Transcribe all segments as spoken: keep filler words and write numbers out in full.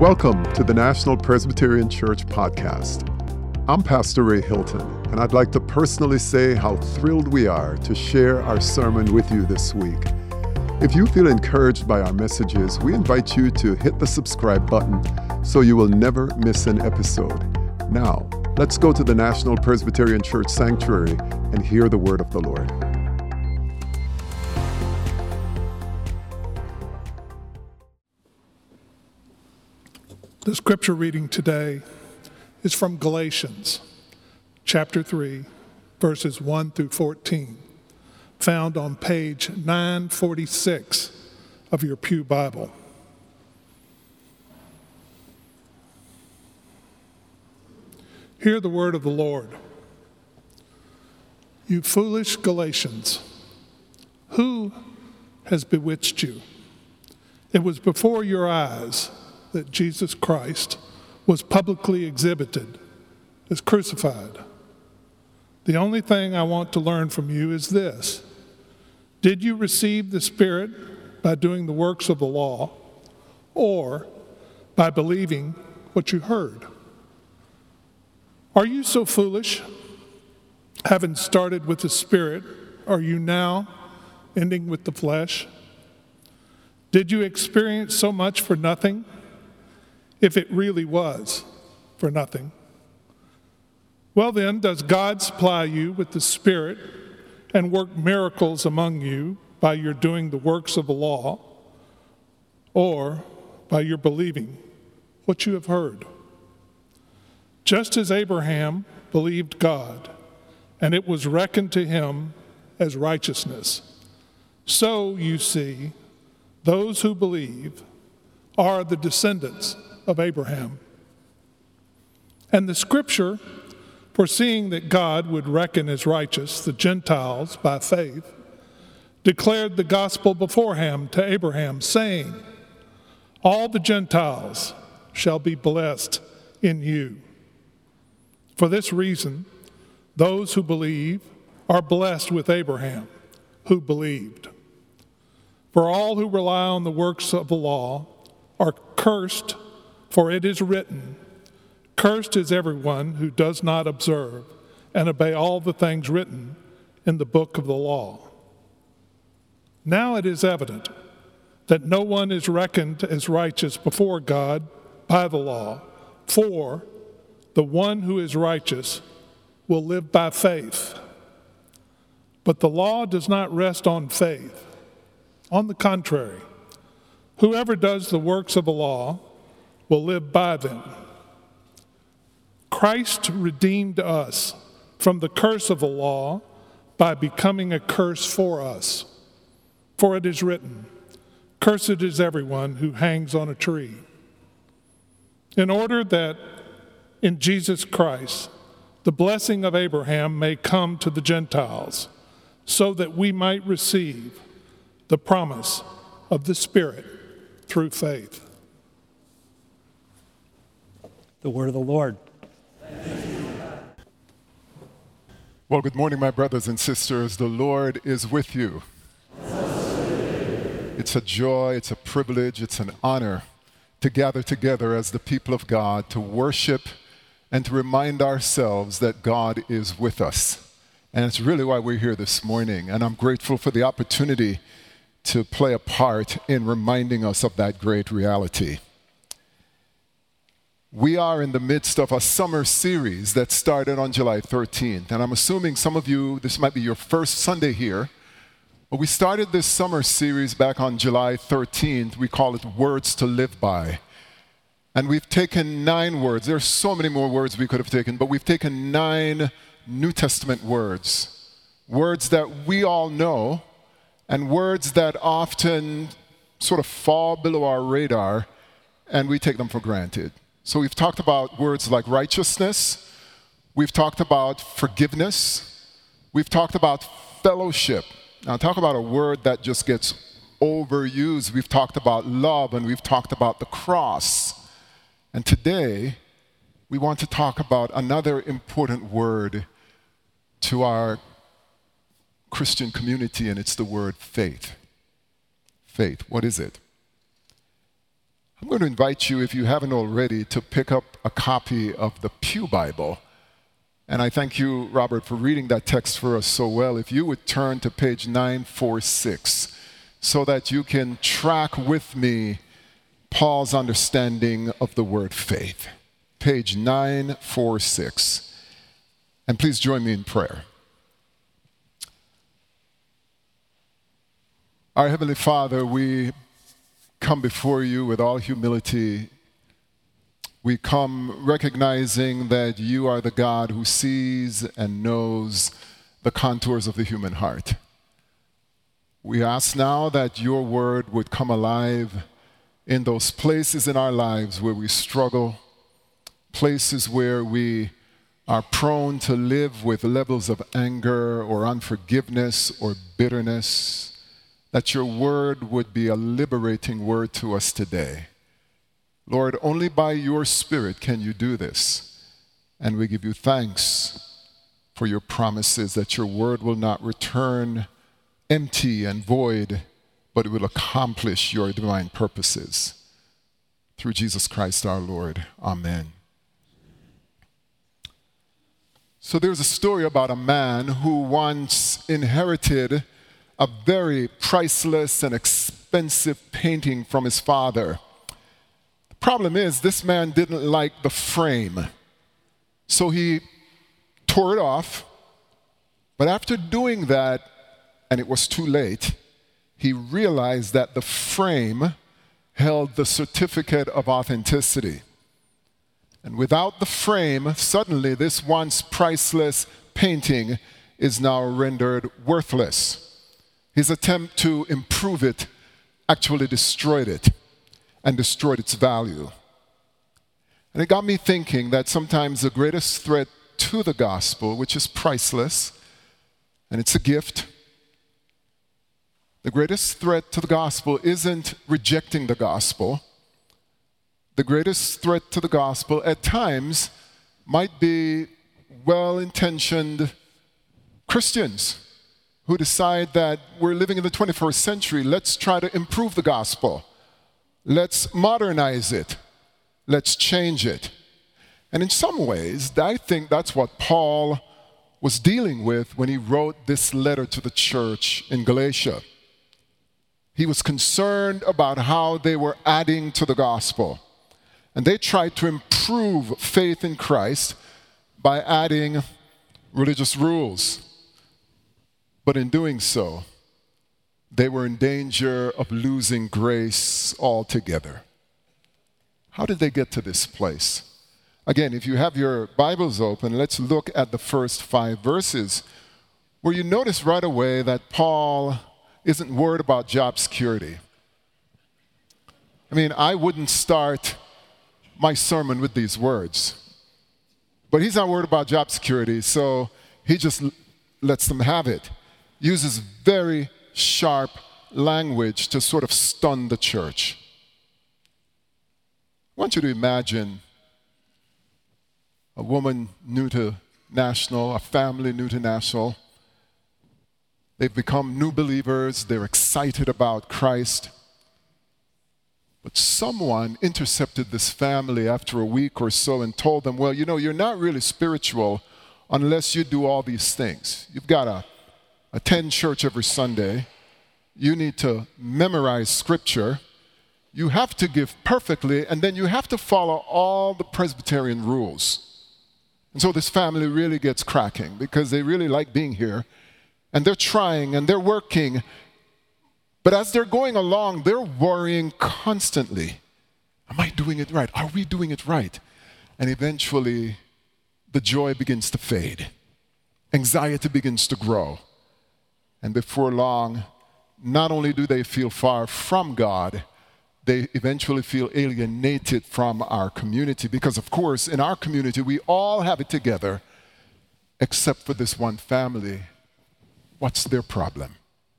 Welcome to the National Presbyterian Church podcast. I'm Pastor Ray Hilton, and I'd like to personally say how thrilled we are to share our sermon with you this week. If you feel encouraged by our messages, we invite you to hit the subscribe button so you will never miss an episode. Now, let's go to the National Presbyterian Church Sanctuary and hear the word of the Lord. The scripture reading today is from Galatians, chapter three, verses one through fourteen, found on page nine forty-six of your Pew Bible. Hear the word of the Lord. You foolish Galatians, who has bewitched you? It was before your eyes that Jesus Christ was publicly exhibited as crucified. The only thing I want to learn from you is this: did you receive the Spirit by doing the works of the law, or by believing what you heard? Are you so foolish? Having started with the Spirit, are you now ending with the flesh? Did you experience so much for nothing? If it really was for nothing. Well then, does God supply you with the Spirit and work miracles among you by your doing the works of the law, or by your believing what you have heard? Just as Abraham believed God, and it was reckoned to him as righteousness, so you see, those who believe are the descendants of Abraham. And the scripture, foreseeing that God would reckon as righteous the Gentiles by faith, declared the gospel beforehand to Abraham, saying, all the Gentiles shall be blessed in you. For this reason, those who believe are blessed with Abraham, who believed. For all who rely on the works of the law are cursed. For it is written, cursed is everyone who does not observe and obey all the things written in the book of the law. Now it is evident that no one is reckoned as righteous before God by the law, for the one who is righteous will live by faith. But the law does not rest on faith. On the contrary, whoever does the works of the law will live by them. Christ redeemed us from the curse of the law by becoming a curse for us. For it is written, cursed is everyone who hangs on a tree. In order that in Jesus Christ the blessing of Abraham may come to the Gentiles, so that we might receive the promise of the Spirit through faith. The word of the Lord. Well, good morning, my brothers and sisters. The Lord is with you. It's a joy, it's a privilege, it's an honor to gather together as the people of God to worship and to remind ourselves that God is with us. And it's really why we're here this morning. And I'm grateful for the opportunity to play a part in reminding us of that great reality. We are in the midst of a summer series that started on July thirteenth, and I'm assuming some of you, this might be your first Sunday here, but we started this summer series back on July thirteenth. We call it Words to Live By. And we've taken nine words. There's so many more words we could have taken, but we've taken nine New Testament words, words that we all know, and words that often sort of fall below our radar, and we take them for granted. So we've talked about words like righteousness, we've talked about forgiveness, we've talked about fellowship. Now talk about a word that just gets overused. We've talked about love, and we've talked about the cross. And today, we want to talk about another important word to our Christian community, and it's the word faith. Faith, what is it? I'm going to invite you, if you haven't already, to pick up a copy of the Pew Bible. And I thank you, Robert, for reading that text for us so well. If you would turn to page nine forty-six so that you can track with me Paul's understanding of the word faith. Page nine forty-six. And please join me in prayer. Our Heavenly Father, we come before you with all humility. We come recognizing that you are the God who sees and knows the contours of the human heart. We ask now that your word would come alive in those places in our lives where we struggle, places where we are prone to live with levels of anger or unforgiveness or bitterness, that your word would be a liberating word to us today. Lord, only by your Spirit can you do this. And we give you thanks for your promises that your word will not return empty and void, but it will accomplish your divine purposes. Through Jesus Christ our Lord. Amen. So there's a story about a man who once inherited a very priceless and expensive painting from his father. The problem is, this man didn't like the frame, so he tore it off. But after doing that, and it was too late, he realized that the frame held the certificate of authenticity. And without the frame, suddenly this once priceless painting is now rendered worthless. His attempt to improve it actually destroyed it and destroyed its value. And it got me thinking that sometimes the greatest threat to the gospel, which is priceless, and it's a gift, the greatest threat to the gospel isn't rejecting the gospel. The greatest threat to the gospel at times might be well-intentioned Christians who decide that we're living in the twenty-first century. Let's try to improve the gospel. Let's modernize it. Let's change it. And in some ways, I think that's what Paul was dealing with when he wrote this letter to the church in Galatia. He was concerned about how they were adding to the gospel. And they tried to improve faith in Christ by adding religious rules. But in doing so, they were in danger of losing grace altogether. How did they get to this place? Again, if you have your Bibles open, let's look at the first five verses, where you notice right away that Paul isn't worried about job security. I mean, I wouldn't start my sermon with these words, but he's not worried about job security, so he just l- lets them have it. Uses very sharp language to sort of stun the church. I want you to imagine a woman new to National, a family new to National. They've become new believers. They're excited about Christ. But someone intercepted this family after a week or so and told them, well, you know, you're not really spiritual unless you do all these things. You've got to attend church every Sunday. You need to memorize scripture. You have to give perfectly, and then you have to follow all the Presbyterian rules. And so this family really gets cracking because they really like being here, and they're trying and they're working. But as they're going along, they're worrying constantly. Am I doing it right? Are we doing it right? And eventually, the joy begins to fade. Anxiety begins to grow. And before long, not only do they feel far from God, they eventually feel alienated from our community. Because, of course, in our community, we all have it together, except for this one family. What's their problem?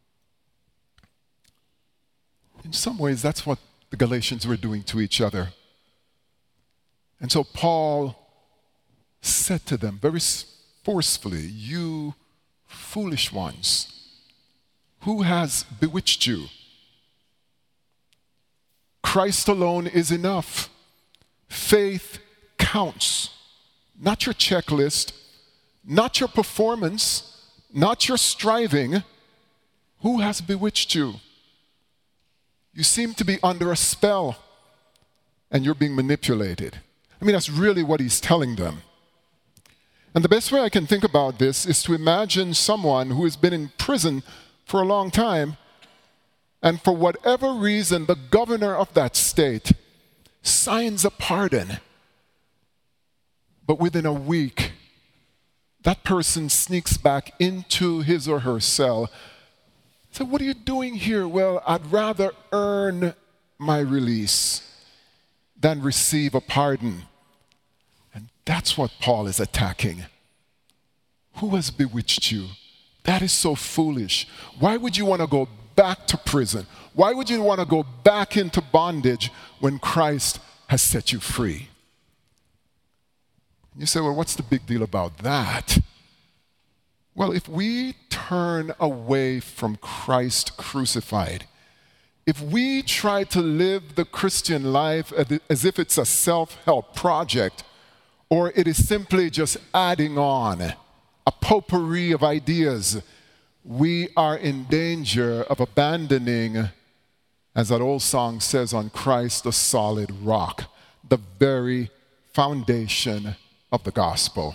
In some ways, that's what the Galatians were doing to each other. And so Paul said to them very forcefully, you foolish ones, who has bewitched you? Christ alone is enough. Faith counts. Not your checklist, not your performance, not your striving. Who has bewitched you? You seem to be under a spell and you're being manipulated. I mean, that's really what he's telling them. And the best way I can think about this is to imagine someone who has been in prison for a long time, and for whatever reason, the governor of that state signs a pardon. But within a week, that person sneaks back into his or her cell. So what are you doing here? Well, I'd rather earn my release than receive a pardon. And that's what Paul is attacking. Who has bewitched you? That is so foolish. Why would you want to go back to prison? Why would you want to go back into bondage when Christ has set you free? You say, well, what's the big deal about that? Well, if we turn away from Christ crucified, if we try to live the Christian life as if it's a self-help project, or it is simply just adding on a potpourri of ideas, we are in danger of abandoning, as that old song says, on Christ the solid rock, the very foundation of the gospel.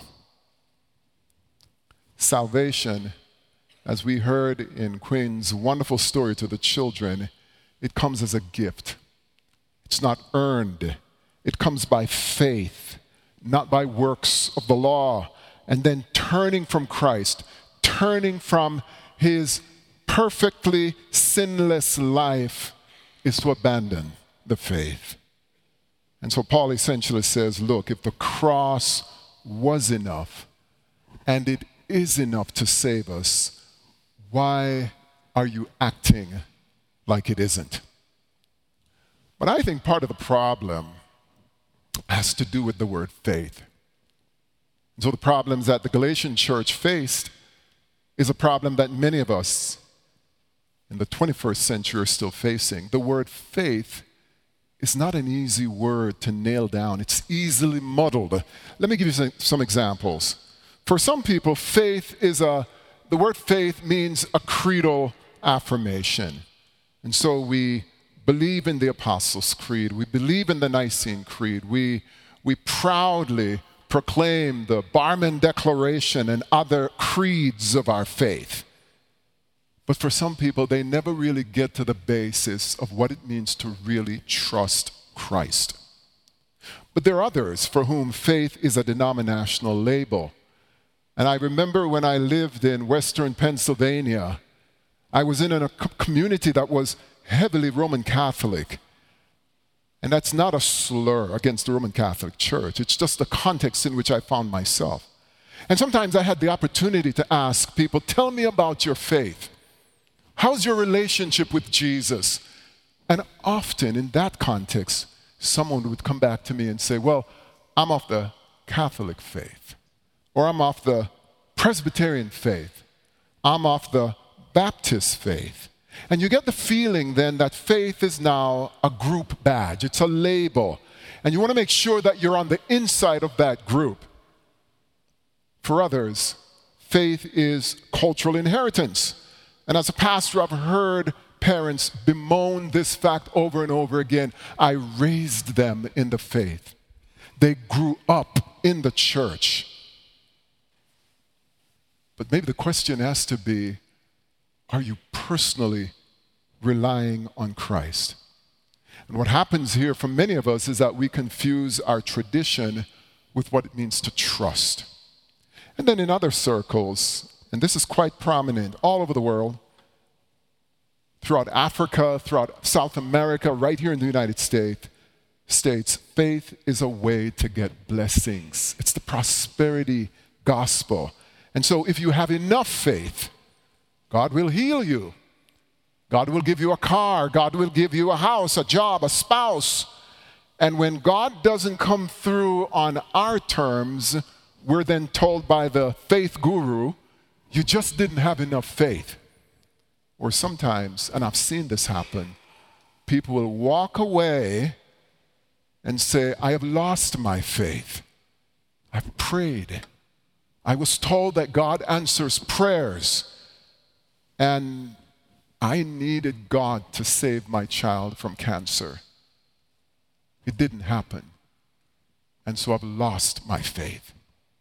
Salvation, as we heard in Quinn's wonderful story to the children, it comes as a gift. It's not earned. It comes by faith, not by works of the law. And then turning from Christ, turning from his perfectly sinless life is to abandon the faith. And so Paul essentially says, look, if the cross was enough, and it is enough to save us, why are you acting like it isn't? But I think part of the problem has to do with the word faith. And so the problems that the Galatian church faced is a problem that many of us in the twenty-first century are still facing. The word faith is not an easy word to nail down. It's easily muddled. Let me give you some, some examples. For some people, faith is a, the word faith means a creedal affirmation. And so we believe in the Apostles' Creed. We believe in the Nicene Creed. We, we proudly proclaim the Barmen Declaration and other creeds of our faith. But for some people, they never really get to the basis of what it means to really trust Christ. But there are others for whom faith is a denominational label. And I remember when I lived in Western Pennsylvania, I was in a community that was heavily Roman Catholic. And that's not a slur against the Roman Catholic Church. It's just the context in which I found myself. And sometimes I had the opportunity to ask people, tell me about your faith. How's your relationship with Jesus? And often in that context, someone would come back to me and say, well, I'm of the Catholic faith, or I'm of the Presbyterian faith, I'm of the Baptist faith. And you get the feeling then that faith is now a group badge. It's a label. And you want to make sure that you're on the inside of that group. For others, faith is cultural inheritance. And as a pastor, I've heard parents bemoan this fact over and over again. I raised them in the faith. They grew up in the church. But maybe the question has to be, are you personally relying on Christ? And what happens here for many of us is that we confuse our tradition with what it means to trust. And then in other circles, and this is quite prominent all over the world, throughout Africa, throughout South America, right here in the United States, States, faith is a way to get blessings. It's the prosperity gospel. And so if you have enough faith, God will heal you. God will give you a car. God will give you a house, a job, a spouse. And when God doesn't come through on our terms, we're then told by the faith guru, you just didn't have enough faith. Or sometimes, and I've seen this happen, people will walk away and say, I have lost my faith. I've prayed. I was told that God answers prayers, and I needed God to save my child from cancer. It didn't happen, and so I've lost my faith.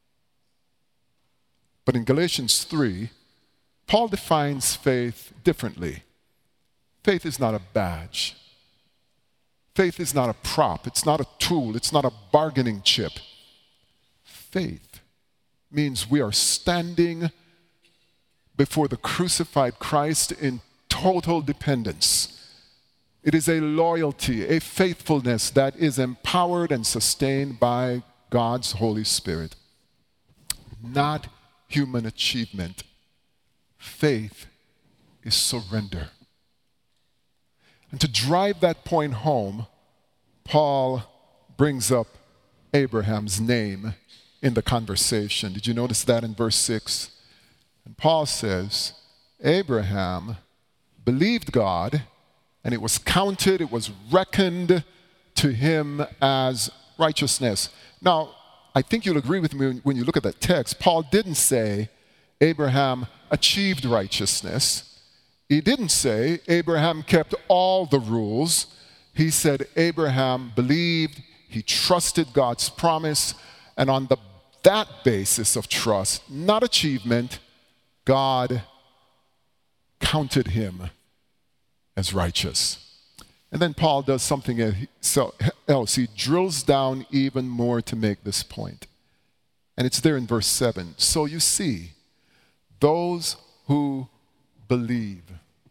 But in Galatians three, Paul defines faith differently. Faith is not a badge. Faith is not a prop. It's not a tool. It's not a bargaining chip. Faith means we are standing before the crucified Christ in total dependence. It is a loyalty, a faithfulness that is empowered and sustained by God's Holy Spirit, not human achievement. Faith is surrender. And to drive that point home, Paul brings up Abraham's name in the conversation. Did you notice that in verse six? And Paul says, Abraham believed God, and it was counted, it was reckoned to him as righteousness. Now, I think you'll agree with me when you look at that text. Paul didn't say Abraham achieved righteousness. He didn't say Abraham kept all the rules. He said Abraham believed, he trusted God's promise, and on the, that basis of trust, not achievement, God counted him as righteous. And then Paul does something else. He drills down even more to make this point. And it's there in verse seven. So you see, those who believe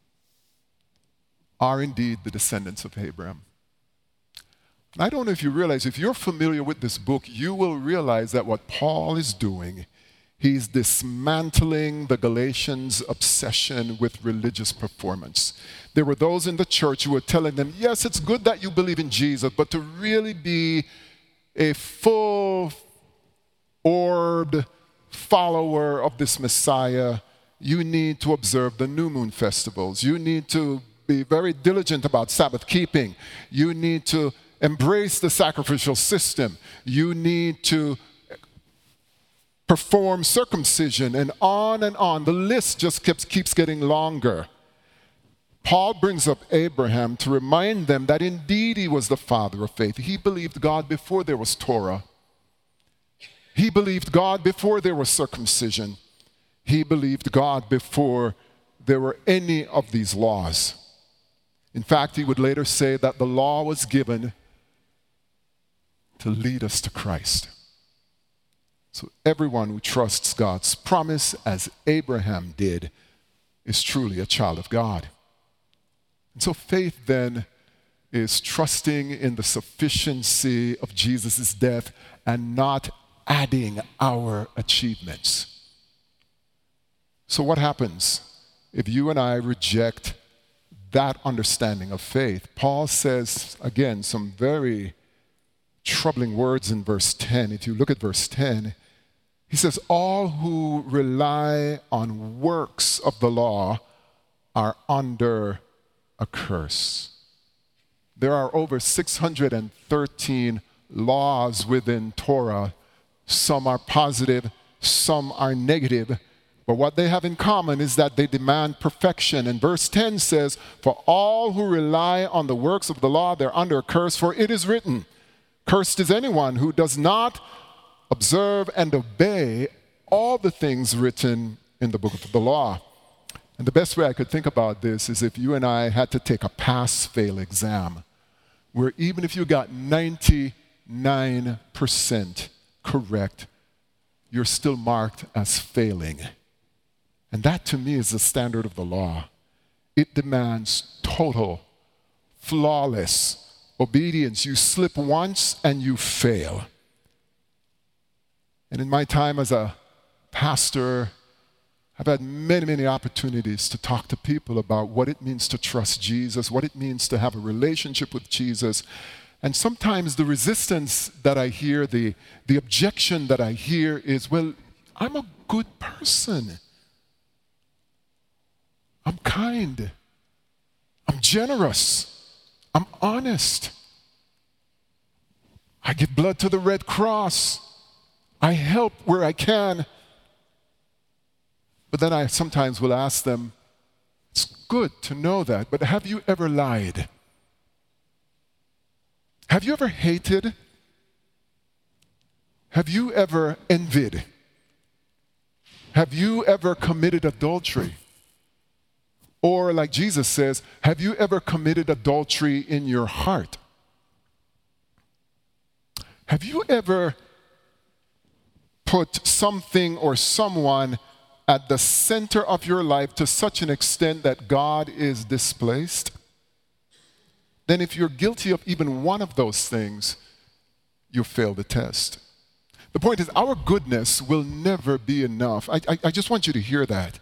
are indeed the descendants of Abraham. And I don't know if you realize, if you're familiar with this book, you will realize that what Paul is doing, he's dismantling the Galatians' obsession with religious performance. There were those in the church who were telling them, yes, it's good that you believe in Jesus, but to really be a full-orbed follower of this Messiah, you need to observe the new moon festivals. You need to be very diligent about Sabbath keeping. You need to embrace the sacrificial system. You need to perform circumcision, and on and on. The list just keeps, keeps getting longer. Paul brings up Abraham to remind them that indeed he was the father of faith. He believed God before there was Torah. He believed God before there was circumcision. He believed God before there were any of these laws. In fact, he would later say that the law was given to lead us to Christ. So everyone who trusts God's promise, as Abraham did, is truly a child of God. And so faith then is trusting in the sufficiency of Jesus' death and not adding our achievements. So what happens if you and I reject that understanding of faith? Paul says, again, some very troubling words in verse ten. If you look at verse ten, he says, all who rely on works of the law are under a curse. There are over six hundred thirteen laws within Torah. Some are positive, some are negative. But what they have in common is that they demand perfection. And verse ten says, for all who rely on the works of the law, they're under a curse, for it is written, cursed is anyone who does not observe and obey all the things written in the book of the law. And the best way I could think about this is if you and I had to take a pass-fail exam, where even if you got ninety-nine percent correct, you're still marked as failing. And that to me is the standard of the law. It demands total, flawless obedience. You slip once and you fail. And in my time as a pastor, I've had many, many opportunities to talk to people about what it means to trust Jesus, what it means to have a relationship with Jesus. And sometimes the resistance that I hear, the, the objection that I hear is, well, I'm a good person. I'm kind. I'm generous. I'm honest. I give blood to the Red Cross. I help where I can. But then I sometimes will ask them, it's good to know that, but have you ever lied? Have you ever hated? Have you ever envied? Have you ever committed adultery? Or like Jesus says, have you ever committed adultery in your heart? Have you ever put something or someone at the center of your life to such an extent that God is displaced? Then if you're guilty of even one of those things, you fail the test. The point is, our goodness will never be enough. I, I, I just want you to hear that.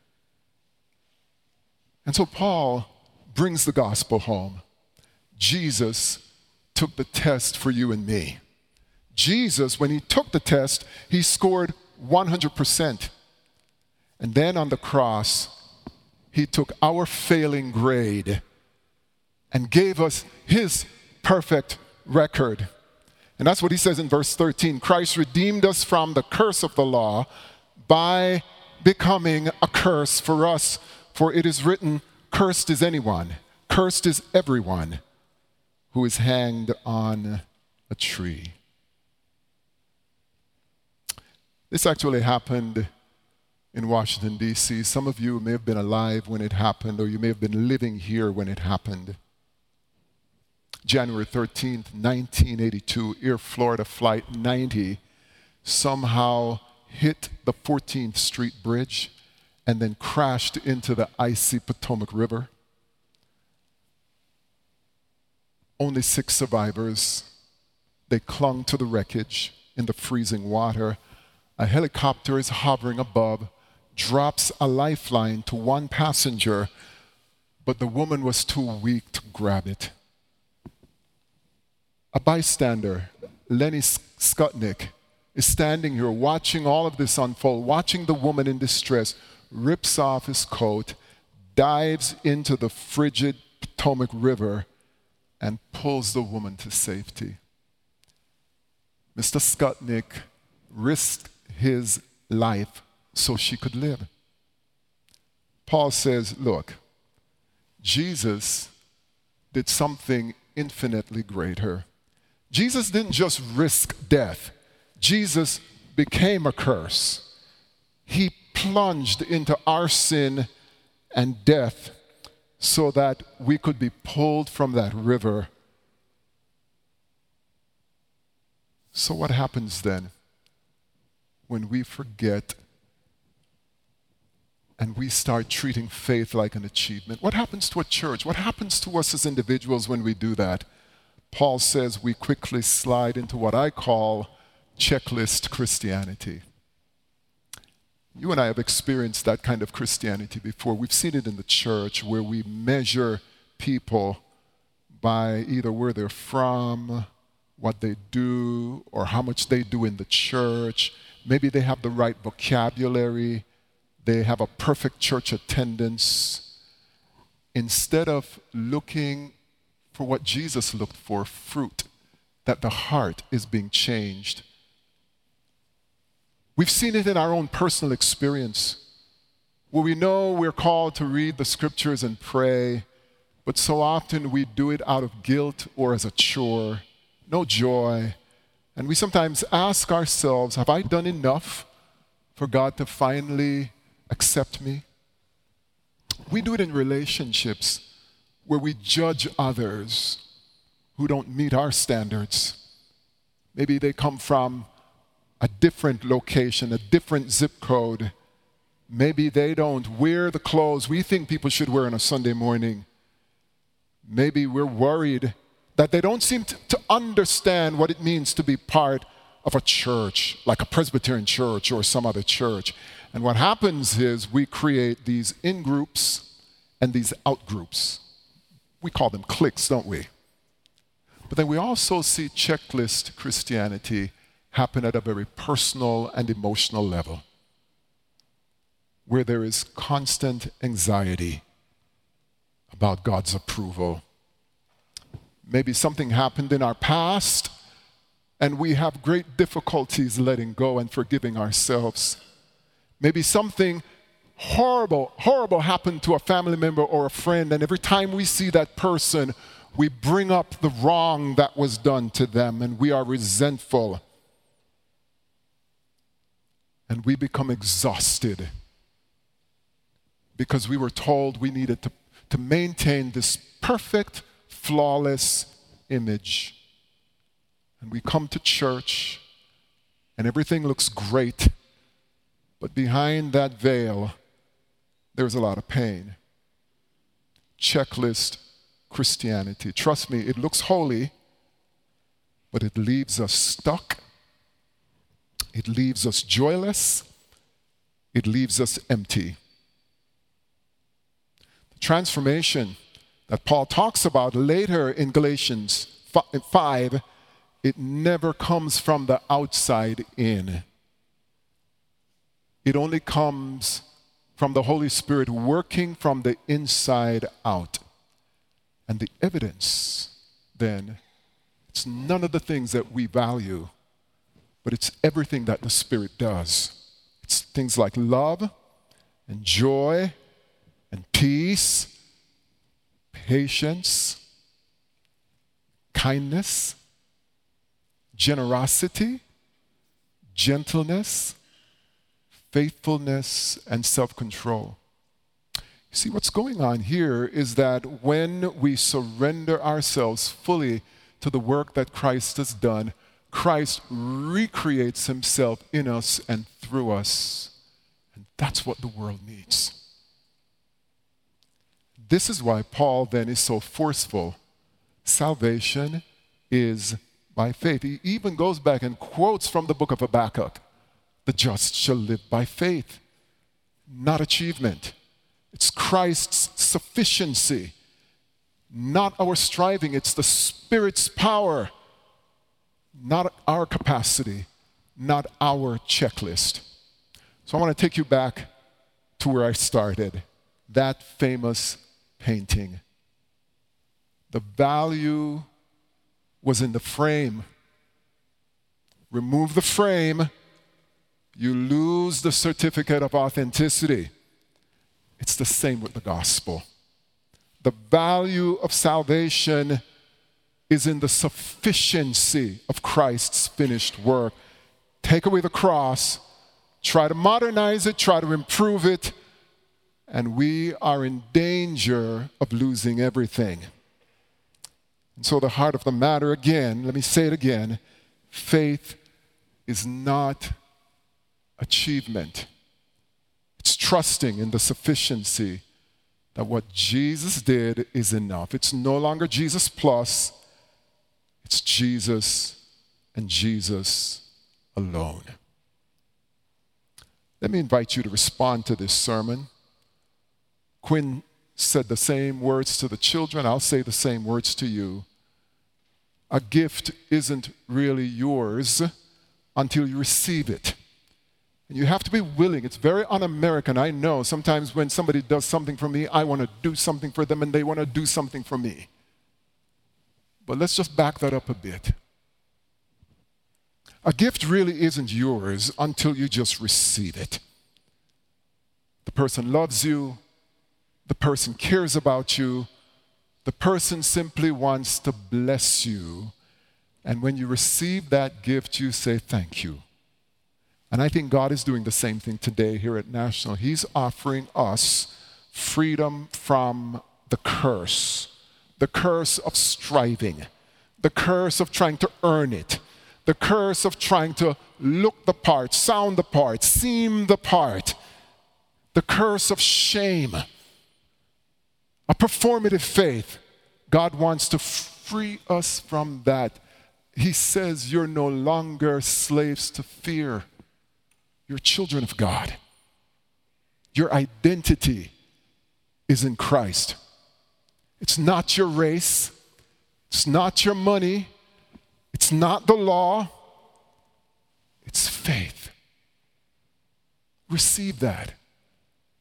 And so Paul brings the gospel home. Jesus took the test for you and me. Jesus, when he took the test, he scored one hundred percent. And then on the cross, he took our failing grade and gave us his perfect record. And that's what he says in verse thirteen. Christ redeemed us from the curse of the law by becoming a curse for us. For it is written, cursed is anyone, cursed is everyone who is hanged on a tree. This actually happened in Washington, D C Some of you may have been alive when it happened, or you may have been living here when it happened. January thirteenth, nineteen eighty-two, Air Florida Flight ninety somehow hit the fourteenth Street Bridge and then crashed into the icy Potomac River. Only six survivors. They clung to the wreckage in the freezing water. A helicopter is hovering above, drops a lifeline to one passenger, but the woman was too weak to grab it. A bystander, Lenny Skutnik, is standing here watching all of this unfold, watching the woman in distress, rips off his coat, dives into the frigid Potomac River, and pulls the woman to safety. Mister Skutnik risked his life so she could live. Paul says, look, Jesus did something infinitely greater. Jesus didn't just risk death. Jesus became a curse. He plunged into our sin and death so that we could be pulled from that river. So what happens then when we forget and we start treating faith like an achievement? What happens to a church? What happens to us as individuals when we do that? Paul says we quickly slide into what I call checklist Christianity. You and I have experienced that kind of Christianity before. We've seen it in the church where we measure people by either where they're from, what they do, or how much they do in the church. Maybe they have the right vocabulary. They have a perfect church attendance. Instead of looking for what Jesus looked for, fruit, that the heart is being changed. We've seen it in our own personal experience, where we know we're called to read the scriptures and pray, but so often we do it out of guilt or as a chore, no joy. And we sometimes ask ourselves, have I done enough for God to finally accept me? We do it in relationships where we judge others who don't meet our standards. Maybe they come from a different location, a different zip code. Maybe they don't wear the clothes we think people should wear on a Sunday morning. Maybe we're worried that they don't seem to, to understand what it means to be part of a church, like a Presbyterian church or some other church. And what happens is we create these in-groups and these out-groups. We call them cliques, don't we? But then we also see checklist Christianity happen at a very personal and emotional level, where there is constant anxiety about God's approval. Maybe something happened in our past, and we have great difficulties letting go and forgiving ourselves. Maybe something horrible, horrible happened to a family member or a friend, and every time we see that person, we bring up the wrong that was done to them, and we are resentful. And we become exhausted because we were told we needed to, to maintain this perfect, flawless image. And we come to church, and everything looks great, but behind that veil, there's a lot of pain. Checklist Christianity. Trust me, it looks holy, but it leaves us stuck. It leaves us joyless. It leaves us empty. The transformation that Paul talks about later in Galatians five, it never comes from the outside in. It only comes from the Holy Spirit working from the inside out. And the evidence, then, it's none of the things that we value, but it's everything that the Spirit does. It's things like love and joy and peace, patience, kindness, generosity, gentleness, faithfulness, and self-control. See, what's going on here is that when we surrender ourselves fully to the work that Christ has done, Christ recreates himself in us and through us. And that's what the world needs. This is why Paul then is so forceful. Salvation is by faith. He even goes back and quotes from the book of Habakkuk. The just shall live by faith, not achievement. It's Christ's sufficiency, not our striving. It's the Spirit's power, not our capacity, not our checklist. So I want to take you back to where I started, that famous painting. The value was in the frame. Remove the frame, you lose the certificate of authenticity. It's the same with the gospel. The value of salvation is in the sufficiency of Christ's finished work. Take away the cross, try to modernize it, try to improve it, and we are in danger of losing everything. And so the heart of the matter, again, let me say it again, faith is not achievement. It's trusting in the sufficiency that what Jesus did is enough. It's no longer Jesus plus, it's Jesus and Jesus alone. Let me invite you to respond to this sermon. Quinn said the same words to the children. I'll say the same words to you. A gift isn't really yours until you receive it. And you have to be willing. It's very un-American, I know. Sometimes when somebody does something for me, I want to do something for them and they want to do something for me. But let's just back that up a bit. A gift really isn't yours until you just receive it. The person loves you. The person cares about you. The person simply wants to bless you. And when you receive that gift, you say thank you. And I think God is doing the same thing today here at National. He's offering us freedom from the curse, the curse of striving, the curse of trying to earn it, the curse of trying to look the part, sound the part, seem the part, the curse of shame, a performative faith. God wants to free us from that. He says you're no longer slaves to fear. You're children of God. Your identity is in Christ. It's not your race. It's not your money. It's not the law. It's faith. Receive that.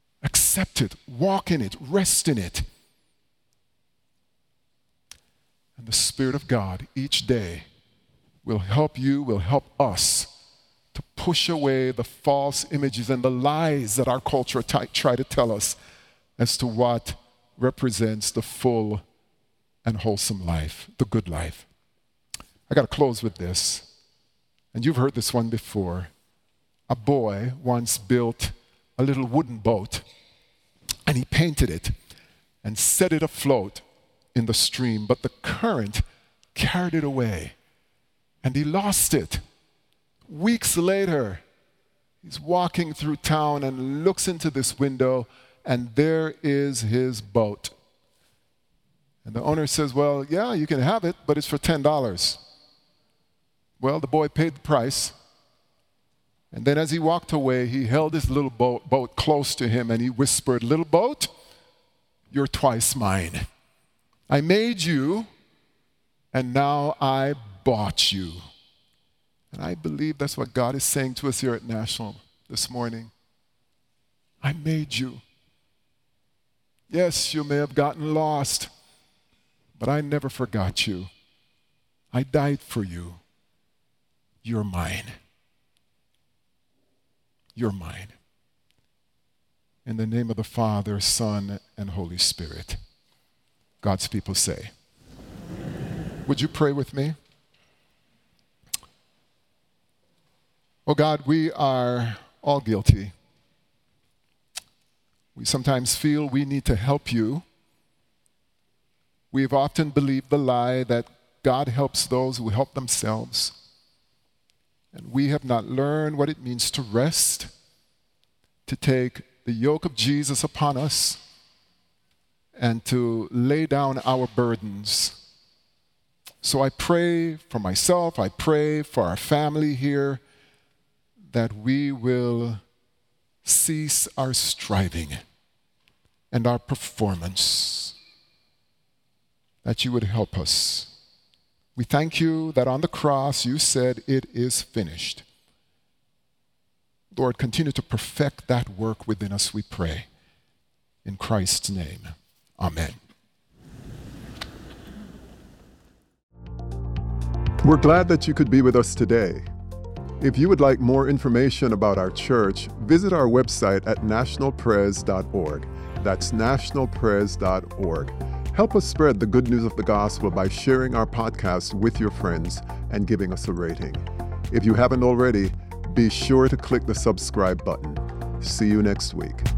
Accept it. Walk in it. Rest in it. And the Spirit of God each day will help you, will help us to push away the false images and the lies that our culture t- try to tell us as to what represents the full and wholesome life, the good life. I got to close with this. And you've heard this one before. A boy once built a little wooden boat, and he painted it and set it afloat in the stream, but the current carried it away, and he lost it. Weeks later, he's walking through town and looks into this window, and there is his boat. And the owner says, well, yeah, you can have it, but it's for ten dollars. Well, the boy paid the price. And then as he walked away, he held his little boat, boat close to him, and he whispered, little boat, you're twice mine. I made you, and now I bought you. And I believe that's what God is saying to us here at National this morning. I made you. Yes, you may have gotten lost, but I never forgot you. I died for you. You're mine. You're mine. In the name of the Father, Son, and Holy Spirit. God's people say. Would you pray with me? Oh God, we are all guilty. We sometimes feel we need to help you. We've often believed the lie that God helps those who help themselves. And we have not learned what it means to rest, to take the yoke of Jesus upon us, and to lay down our burdens. So I pray for myself, I pray for our family here, that we will cease our striving and our performance, that you would help us. We thank you that on the cross you said it is finished. Lord, continue to perfect that work within us, we pray. In Christ's name, amen. We're glad that you could be with us today. If you would like more information about our church, visit our website at national pres dot org. That's national pres dot org. Help us spread the good news of the gospel by sharing our podcast with your friends and giving us a rating. If you haven't already, be sure to click the subscribe button. See you next week.